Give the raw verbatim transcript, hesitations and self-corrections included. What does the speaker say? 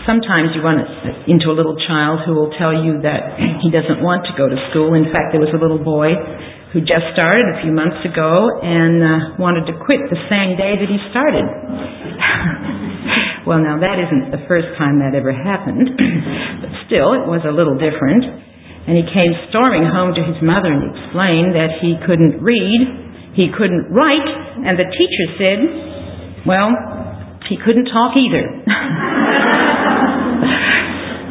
sometimes you run into a little child who will tell you that he doesn't want to go to school. In fact, there was a little boy who just started a few months ago and uh, wanted to quit the same day that he started. Well, now that isn't the first time that ever happened, but still it was a little different. And he came storming home to his mother and explained that he couldn't read, he couldn't write, and the teacher said, well, he couldn't talk either.